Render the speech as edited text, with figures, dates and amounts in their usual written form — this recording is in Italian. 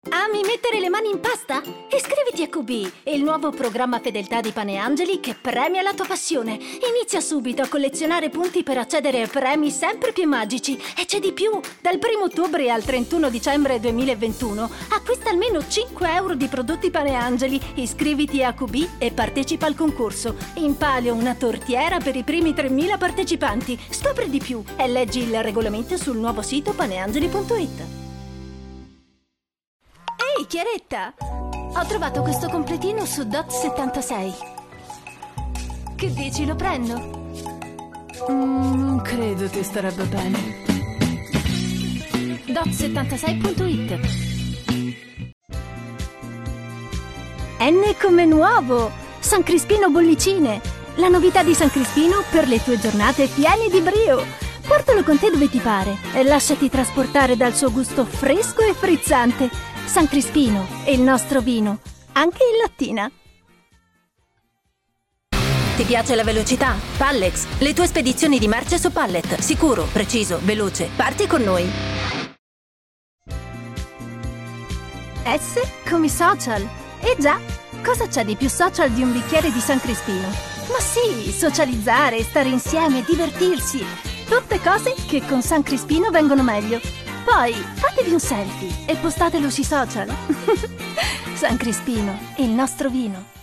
Ami mettere le mani in pasta? Iscriviti a QB, il nuovo programma fedeltà di Pane Angeli che premia la tua passione. Inizia subito a collezionare punti per accedere a premi sempre più magici. E c'è di più! Dal 1 ottobre al 31 dicembre 2021 acquista almeno 5 euro di prodotti Pane Angeli. Iscriviti a QB e partecipa al concorso. In palio una tortiera per i primi 3.000 partecipanti. Scopri di più e leggi il regolamento sul nuovo sito paneangeli.it. Ehi, Chiaretta! Ho trovato questo completino su Dot76. Che dici, lo prendo? Non credo ti starebbe bene. Dot76.it. N come nuovo! San Crispino bollicine! La novità di San Crispino per le tue giornate piene di brio! Portalo con te dove ti pare e lasciati trasportare dal suo gusto fresco e frizzante. San Crispino e il nostro vino, anche in lattina. Ti piace la velocità? Pallex, le tue spedizioni di merce su pallet. Sicuro, preciso, veloce. Parti con noi. S come social. E già, cosa c'è di più social di un bicchiere di San Crispino? Ma sì, socializzare, stare insieme, divertirsi. Tutte cose che con San Crispino vengono meglio. Poi fatevi un selfie e postatelo sui social. San Crispino, il nostro vino.